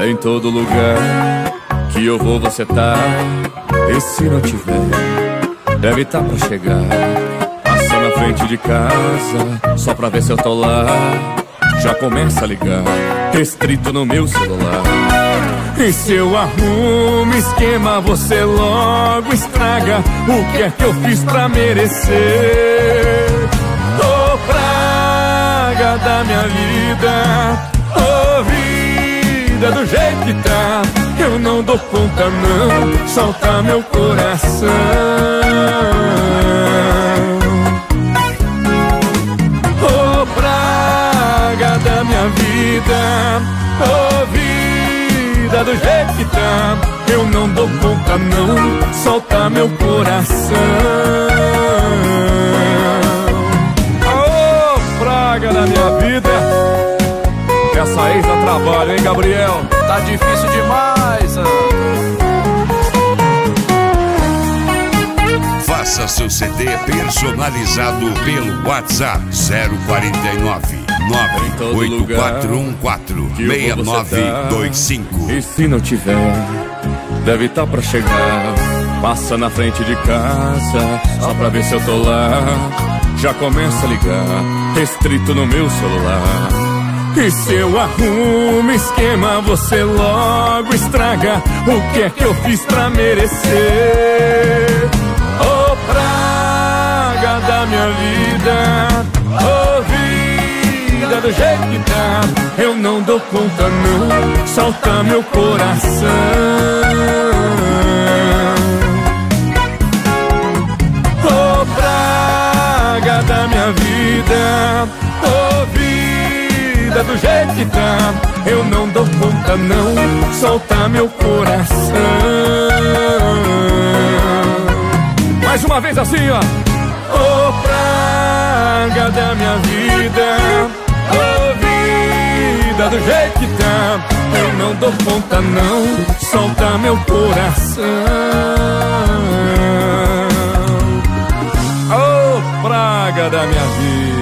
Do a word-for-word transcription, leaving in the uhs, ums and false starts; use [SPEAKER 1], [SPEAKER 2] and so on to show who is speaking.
[SPEAKER 1] Em todo lugar que eu vou você tá. E se não tiver, deve tá pra chegar. Passa na frente de casa, só pra ver se eu tô lá. Já começa a ligar, restrito no meu celular. E se eu arrumo esquema, você logo estraga. O que é que eu fiz pra merecer? Ô praga da minha vida, ô vida do jeito que tá, eu não dou conta não, solta meu coração. Ô praga da minha vida, ô vida do jeito que tá, eu não dou conta não, solta meu coração. Ô praga da minha vida, essa ex dá trabalho, hein, Gabriel?
[SPEAKER 2] Tá difícil demais.
[SPEAKER 3] Faça seu C D personalizado pelo WhatsApp zero quarenta e nove, nove oito quatro um quatro, seis nove dois cinco.
[SPEAKER 1] E se não tiver, deve tá pra chegar. Passa na frente de casa, só pra ver se eu tô lá. Já começa a ligar, restrito no meu celular. E se eu arrumo esquema, você logo estraga. O que é que eu fiz pra merecer? Ô praga da minha vida, ô vida do jeito que tá, eu não dou conta não, solta meu coração. Ô praga da minha vida, ô vida do jeito que tá, eu não dou conta não, solta meu coração. Mais uma vez assim, ó. Ô praga da minha vida, ô vida do jeito que tá, eu não dou conta não, solta meu coração. Ô praga da minha vida.